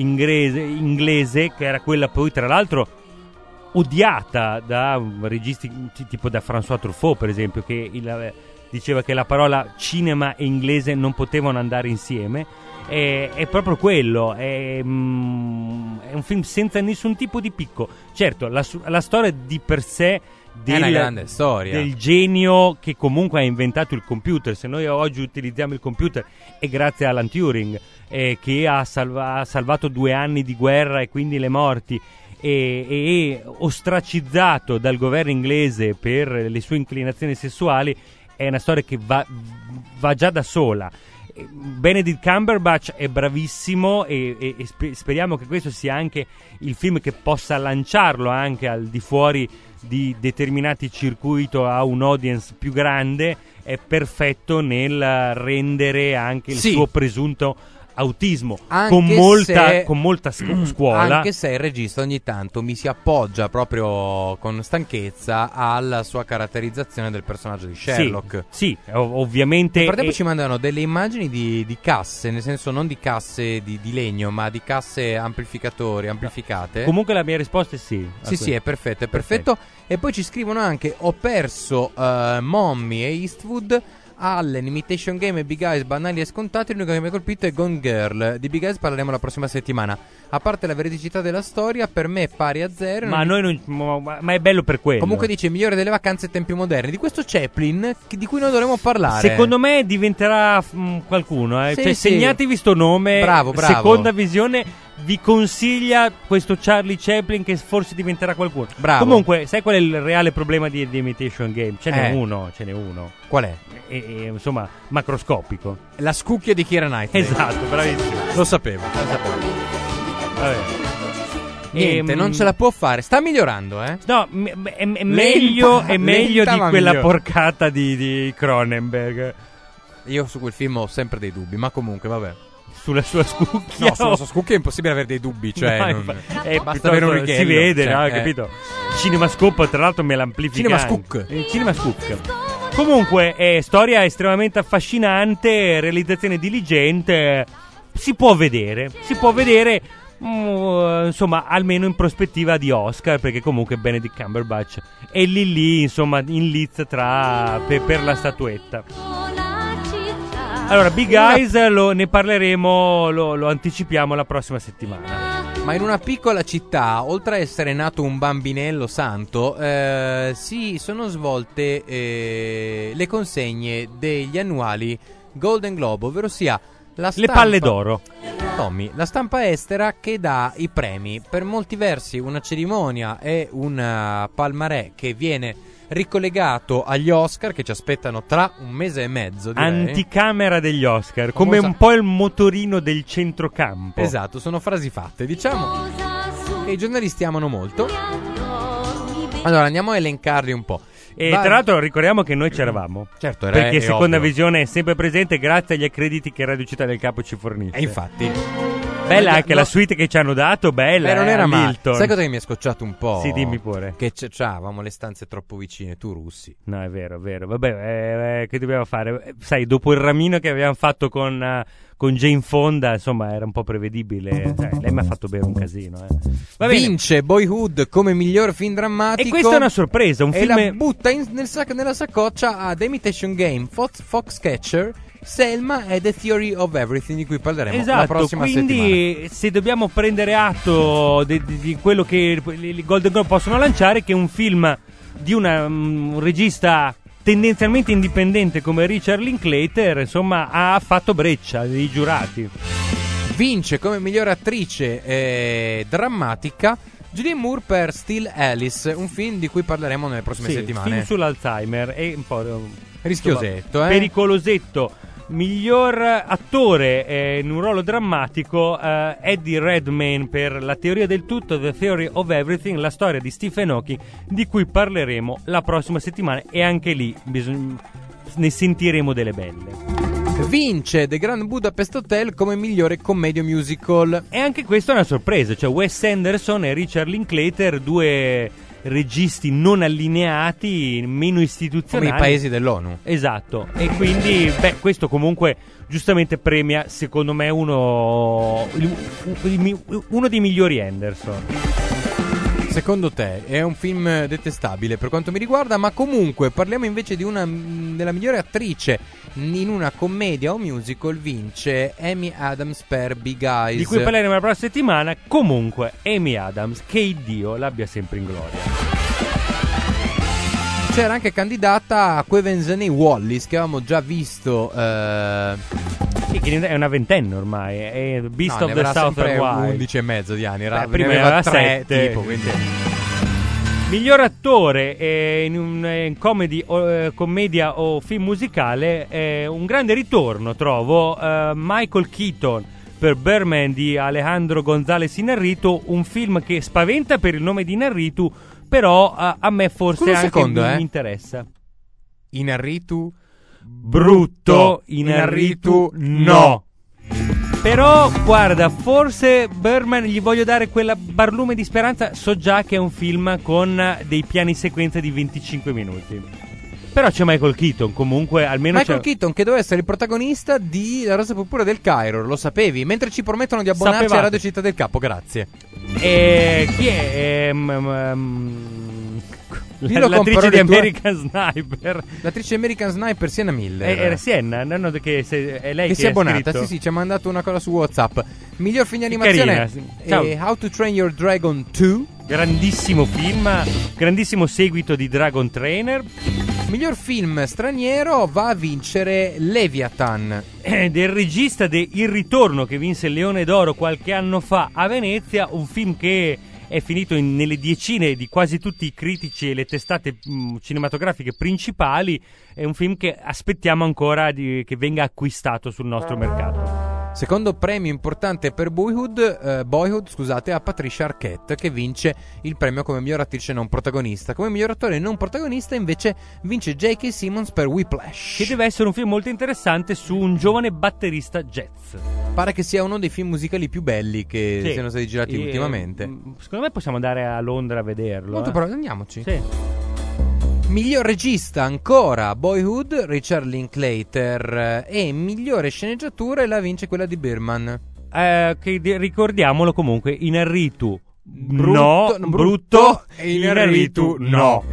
inglese, che era quella poi tra l'altro odiata da registi tipo da François Truffaut, per esempio, che diceva che la parola cinema e inglese non potevano andare insieme. È proprio quello, è un film senza nessun tipo di picco. Certo, la storia di per sé è una grande storia del genio che comunque ha inventato il computer. Se noi oggi utilizziamo il computer è grazie a Alan Turing, che ha salvato 2 anni di guerra e quindi le morti, e ostracizzato dal governo inglese per le sue inclinazioni sessuali. È una storia che va già da sola. Benedict Cumberbatch è bravissimo e speriamo che questo sia anche il film che possa lanciarlo anche al di fuori di determinati circuiti a un audience più grande. È perfetto nel rendere anche il suo presunto autismo con molta scuola, anche se il regista ogni tanto mi si appoggia proprio con stanchezza alla sua caratterizzazione del personaggio di Sherlock. Sì, ovviamente. Nel frattempo ci mandano delle immagini di casse, nel senso non di casse di legno, ma di casse amplificate. Comunque la mia risposta è sì. Sì, è perfetto. E poi ci scrivono anche: ho perso Mommy e Eastwood all'Imitation Game e Big Eyes banali e scontati. L'unico che mi ha colpito è Gone Girl. Di Big Eyes parleremo la prossima settimana. A parte la veridicità della storia, per me è pari a 0. Ma ma è bello per quello. Comunque dice migliore delle vacanze ai tempi moderni. Di questo Chaplin di cui noi dovremmo parlare. Secondo me diventerà qualcuno, Sì, cioè, segnatevi sto nome. Bravo. Seconda visione vi consiglia questo Charlie Chaplin, che forse diventerà qualcuno. Bravo. Comunque, sai qual è il reale problema di The Imitation Game? Ce n'è uno. Qual è? Insomma, macroscopico. La scucchia di Keira Knightley. Esatto, bravissimo. Lo sapevo. Vabbè. Niente, non ce la può fare. Sta migliorando, No, è meglio di quella migliore. porcata di Cronenberg. Io su quel film ho sempre dei dubbi, ma comunque vabbè. Sulla sua scucchia. No, sulla sua scucchia è impossibile avere dei dubbi, cioè basta avere un righello. Si vede, cioè, no? Capito? CinemaScope, tra l'altro, me l'amplifica. CinemaScoop. Comunque è storia estremamente affascinante, realizzazione diligente. Si può vedere, insomma, almeno in prospettiva di Oscar, perché comunque Benedict Cumberbatch è lì, insomma, in liz per la statuetta. Allora, Big Eyes ne parleremo, lo anticipiamo la prossima settimana. Ma in una piccola città, oltre a essere nato un bambinello santo, si sono svolte le consegne degli annuali Golden Globe, ovvero sia la stampa, le palle d'oro. Tommy, la stampa estera che dà i premi. Per molti versi una cerimonia e un palmarès che viene ricollegato agli Oscar, che ci aspettano tra 1 mese e mezzo, direi. Anticamera degli Oscar, come un po' il motorino del centrocampo. Esatto, sono frasi fatte. Diciamo che i giornalisti amano molto. Allora andiamo a elencarli un po'. E tra l'altro ricordiamo che noi c'eravamo. Certo, perché Seconda ovvio. Visione è sempre presente grazie agli accrediti che Radio Città del Capo ci fornisce. E infatti bella anche la suite che ci hanno dato, bella. Non era male. Milton. Sai cosa che mi è scocciato un po'? Sì, dimmi pure. Che avevamo le stanze troppo vicine, tu russi. No, è vero. Vabbè, che dobbiamo fare? Sai, dopo il ramino che abbiamo fatto con Jane Fonda, insomma, era un po' prevedibile. Lei mi ha fatto bere un casino. Va bene. Vince Boyhood come miglior film drammatico. E questa è una sorpresa, un e film. La butta nella saccoccia a The Imitation Game, Foxcatcher Selma e The Theory of Everything, di cui parleremo Esatto, la prossima settimana. quindi se dobbiamo prendere atto di quello che i Golden Globe possono lanciare, che è un film di un regista tendenzialmente indipendente come Richard Linklater, insomma, ha fatto breccia dei giurati. Vince come migliore attrice drammatica Julianne Moore per Still Alice, un film di cui parleremo nelle prossime settimane. Film sull'Alzheimer, è un po' rischiosetto, pericolosetto. Miglior attore in un ruolo drammatico, Eddie Redmayne per La teoria del tutto, The Theory of Everything, la storia di Stephen Hawking, di cui parleremo la prossima settimana, e anche lì ne sentiremo delle belle. Vince The Grand Budapest Hotel come migliore commedia musical. E anche questa è una sorpresa, cioè Wes Anderson e Richard Linklater, due registi non allineati, meno istituzionali, come i paesi dell'ONU. Esatto. E quindi questo comunque giustamente premia, secondo me, uno dei migliori Anderson. Secondo te è un film detestabile per quanto mi riguarda, ma comunque parliamo invece di della migliore attrice in una commedia o musical. Vince Amy Adams per Big Eyes, di cui parleremo la prossima settimana. Comunque Amy Adams, che Dio l'abbia sempre in gloria. C'era anche candidata a Quevenzani Wallis, che avevamo già visto, che è una ventenne ormai, è Beast of the Southern Wild. 11 e mezzo di anni, prima aveva 3 tipo, quindi. Miglior attore in un commedia o film musicale, un grande ritorno trovo, Michael Keaton per Birdman di Alejandro González Iñárritu, un film che spaventa per il nome di Iñárritu, però a me forse Scusa un anche secondo, mi interessa. Iñárritu brutto, Iñárritu no. Però guarda, forse Birdman gli voglio dare quella barlume di speranza. So già che è un film con dei piani sequenza di 25 minuti. Però c'è Michael Keaton, comunque almeno Michael Keaton, che doveva essere il protagonista di La Rosa Purpura del Cairo, lo sapevi? Mentre ci promettono di abbonarci Sapevate. a Radio Città del Capo, grazie. Chi è? Dillo con L'attrice parole di tue. American Sniper. L'attrice di American Sniper, Sienna Miller. Era Sienna, no, che è lei che che si è ha abbonata, scritto. sì, ci ha mandato una cosa su WhatsApp. Miglior film di animazione, Carina, sì. Ciao. How to Train Your Dragon 2. Grandissimo film, grandissimo seguito di Dragon Trainer. Miglior film straniero va a vincere Leviathan. Del regista de Il Ritorno, che vinse il Leone d'Oro qualche anno fa a Venezia, un film che è finito nelle decine di quasi tutti i critici e le testate cinematografiche principali. È un film che aspettiamo ancora che venga acquistato sul nostro mercato. Secondo premio importante per Boyhood, a Patricia Arquette, che vince il premio come miglior attrice non protagonista. Come miglior attore non protagonista invece vince J.K. Simmons per Whiplash, che deve essere un film molto interessante su un giovane batterista jazz. Pare che sia uno dei film musicali più belli che siano stati girati ultimamente. Secondo me possiamo andare a Londra a vederlo. Molto probabile, andiamoci. Sì. Miglior regista ancora Boyhood, Richard Linklater, e migliore sceneggiatura la vince quella di Birdman. Che ricordiamolo comunque, Iñárritu brutto e Iñárritu no.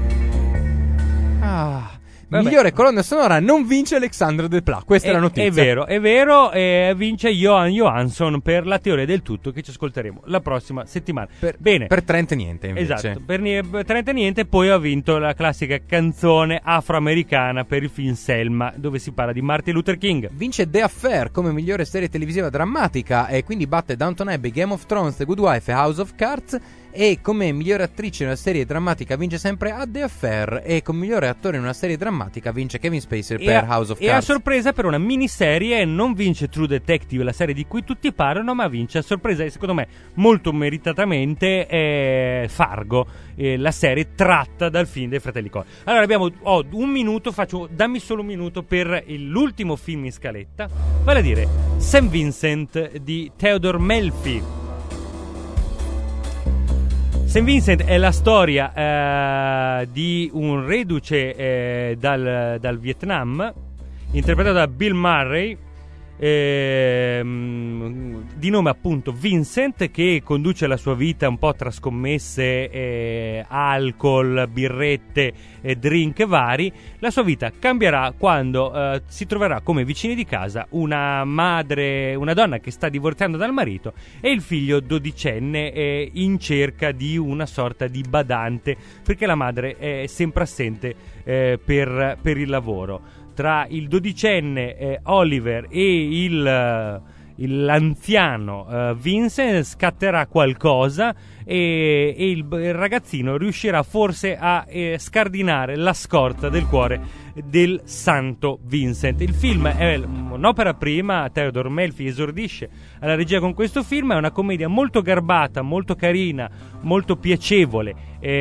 Vabbè. Migliore colonna sonora non vince Alexandre Desplat. Questa è la notizia. È vero, vince Johan Johansson per La teoria del tutto, che ci ascolteremo la prossima settimana. Per Trent niente invece. Esatto, per Trent niente. Poi ha vinto la classica canzone afroamericana per il film Selma, dove si parla di Martin Luther King. Vince The Affair come migliore serie televisiva drammatica e quindi batte Downton Abbey, Game of Thrones, The Good Wife e House of Cards. E come migliore attrice in una serie drammatica vince sempre a The Affair, e come migliore attore in una serie drammatica vince Kevin Spacey per House of Cards. E a sorpresa per una miniserie non vince True Detective, la serie di cui tutti parlano, ma vince a sorpresa, e secondo me molto meritatamente, Fargo, la serie tratta dal film dei fratelli Coen. Allora ho un minuto, dammi solo un minuto per l'ultimo film in scaletta, vale a dire St. Vincent di Theodore Melfi. St. Vincent è la storia di un reduce dal Vietnam, interpretato da Bill Murray, di nome appunto Vincent, che conduce la sua vita un po' tra scommesse, alcol, birrette e drink vari. La sua vita cambierà quando si troverà come vicini di casa una donna che sta divorziando dal marito e il figlio dodicenne in cerca di una sorta di badante, perché la madre è sempre assente per il lavoro. Tra il dodicenne Oliver e l'anziano Vincent scatterà qualcosa e il ragazzino riuscirà forse a scardinare la scorza del cuore del santo Vincent. Il film è un'opera prima. Theodore Melfi esordisce alla regia con questo film. È una commedia molto garbata, molto carina, molto piacevole,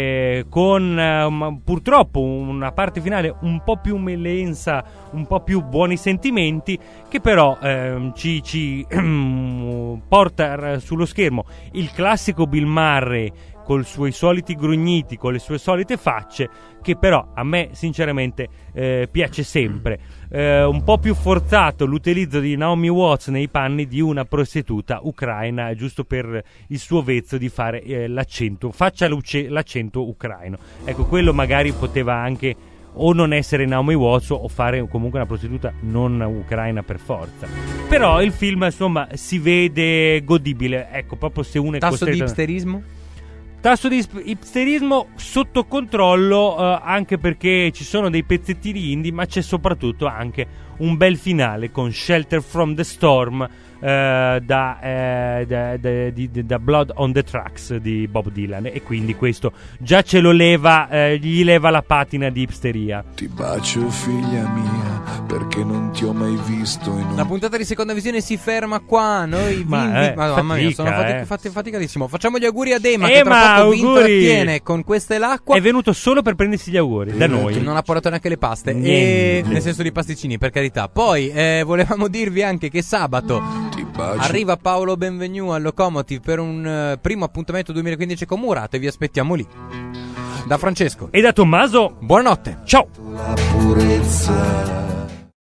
con purtroppo una parte finale un po' più melensa, un po' più buoni sentimenti, che però ci porta sullo schermo il classico Bill Murray con i suoi soliti grugniti, con le sue solite facce, che però a me sinceramente piace sempre. Un po' più forzato l'utilizzo di Naomi Watts nei panni di una prostituta ucraina, giusto per il suo vezzo di fare l'accento ucraino. Ecco, quello magari poteva anche o non essere Naomi Watts o fare comunque una prostituta non ucraina per forza. Però il film insomma si vede godibile, ecco, proprio se uno è Tasso di costretto. hipsterismo? Tasso di hipsterismo sotto controllo, anche perché ci sono dei pezzettini indie, ma c'è soprattutto anche un bel finale con Shelter from the Storm, da Blood on the Tracks di Bob Dylan, e quindi questo già ce lo leva, gli leva la patina di hipsteria. Ti bacio figlia mia, perché non ti ho mai visto in La puntata di Seconda Visione si ferma qua. Noi mamma mia, sono faticatissimo. Facciamo gli auguri a Dema, che tra poco vi intrattiene con Questa è l'acqua. È venuto solo per prendersi gli auguri da noi. Non ha portato neanche le paste, nel senso di pasticcini, per carità. Poi volevamo dirvi anche che sabato arriva Paolo Benvenu al Locomotive per un primo appuntamento 2015 con Murato, e vi aspettiamo lì. Da Francesco e da Tommaso, buonanotte, ciao. la purezza.